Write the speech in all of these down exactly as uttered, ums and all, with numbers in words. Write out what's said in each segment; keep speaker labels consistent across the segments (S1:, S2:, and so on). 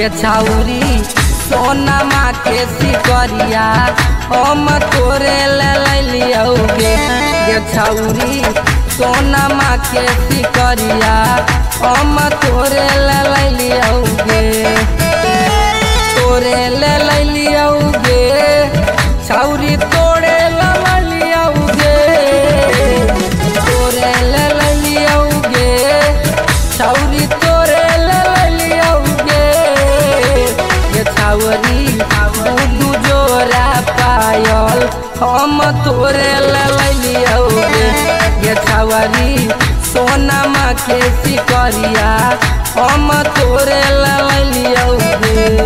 S1: गे छौरी सोनमा के सिकरिया हम तोरे ले लियो गे गे छौरी सोनमा के सिकरिया हम तोरे ले लियो गे तोरे ले लियो गे छौरी तोरे ले लियो गे तोरे ले लियो गे छौरी तोरे ले लियो गे गे छौरी दू जोरा पायल हम तोरे ले लियो गे गे छौरी सोनमा के सिकरिया हम तोरे ले लियो गे।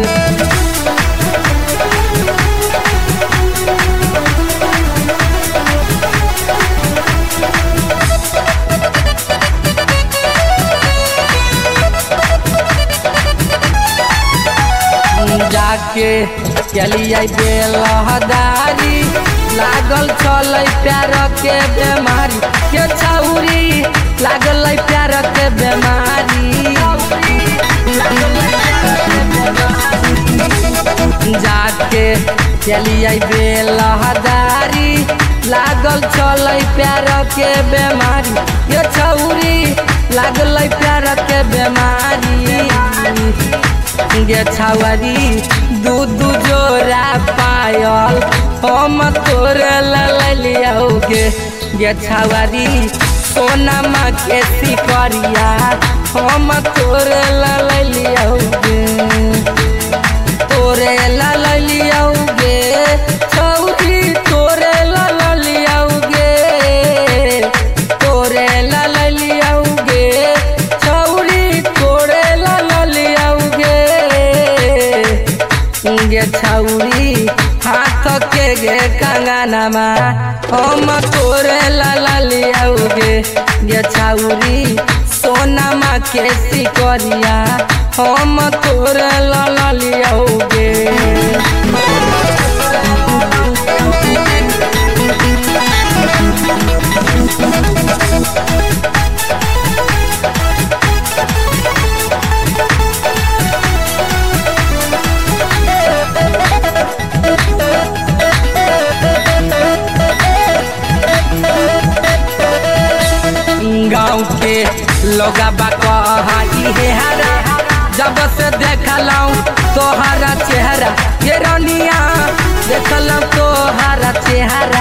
S1: जाके चलिए बेलहदारी लागल चल प्यार के बेमारी के छौरी लागल प्यार के बेमारी जाके चलिए बेलहदारी लागल चल प्यार के बेमारी के छौरी लागल प्यार के बेमारी गे छौरी दू दू जोरा पायल हम तोरे ले लियो गे गे छौरी सोनमा के सिकरिया हम तोरे ले लियो गे तोरे ले लियो गे छौरी तोरे ले लियो गे तोरे ले लियो गे छौरी तोरे ले लियो गे गे छौरी हाथ के गे कंगनमा हम तोरे ला लियो गे गे छौरी सोनमा के सिकरिया हम तोरे ला लियो गे। गाँव के लोग हे हरा जब से देखलौ तोहरा चेहरा ये रनिया देखलौ तोहरा चेहरा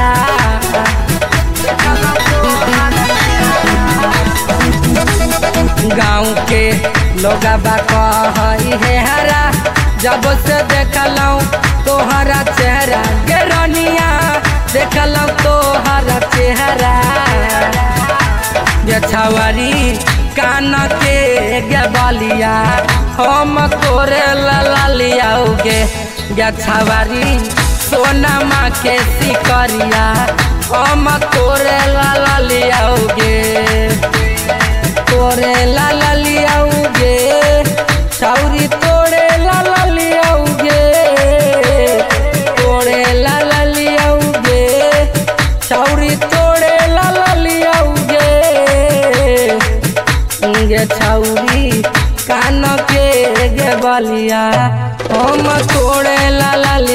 S1: गाँव के लोग हे हरा जब से देखलौ तोहरा चेहरा ये रनिया देखलौ तोहरा चेहरा गे छौरी कान के गे बलिया हम तोरे ला लियो गे गे छौरी सोनमा के सिकरिया हम तोरे ला लियो गे तोरे ला लियो गे छौरी तोरे ला लियो गे तोरे ला लियो गे छौरी तोरे ला लियो गे गे छौरी कान के गे बलिया हम तोरे ला